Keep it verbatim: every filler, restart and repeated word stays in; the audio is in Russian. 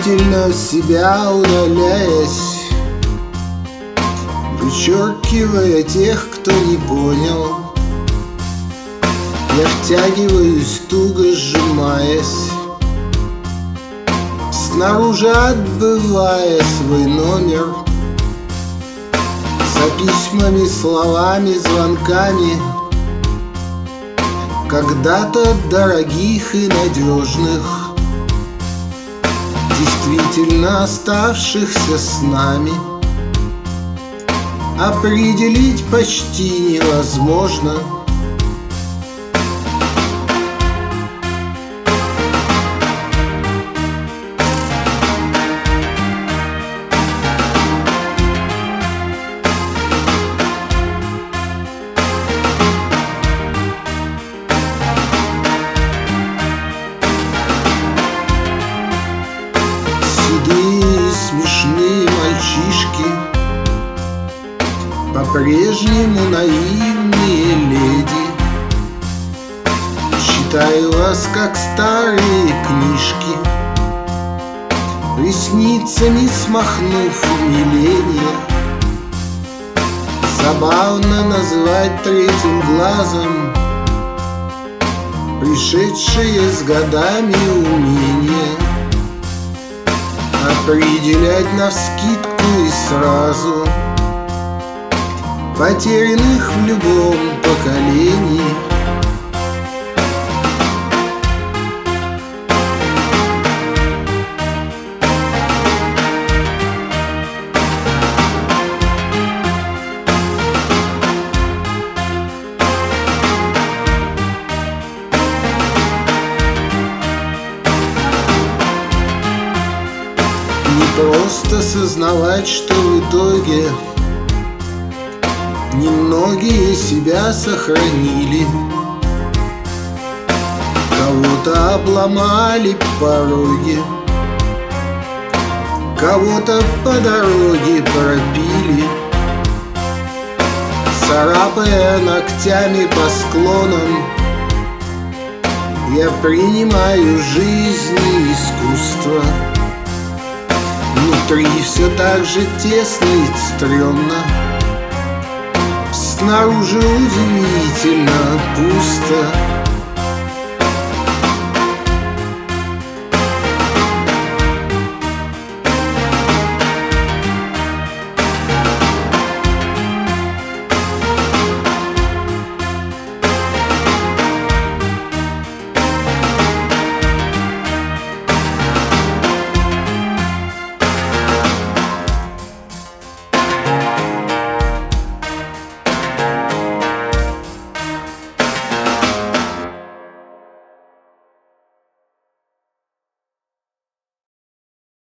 Стремительно себя удаляясь, вычеркивая тех, кто не понял, я втягиваюсь, туго сжимаясь, снаружи отбывая свой номер. За письмами, словами, звонками, когда-то дорогих и надежных, действительно оставшихся с нами, определить почти невозможно. Седые смешные мальчишки, по-прежнему наивные леди, читаю вас, как старые книжки, ресницами смахнув умиление. Забавно называть третьим глазом пришедшие с годами умения, определять навскидку и сразу потерянных в любом поколении. Не просто сознавать, что в итоге немногие себя сохранили, кого-то обломали пороги, кого-то по дороге пропили, царапая ногтями по склонам. Я принимаю жизнь и искусство. Внутри все так же тесно и стрёмно, снаружи удивительно пусто.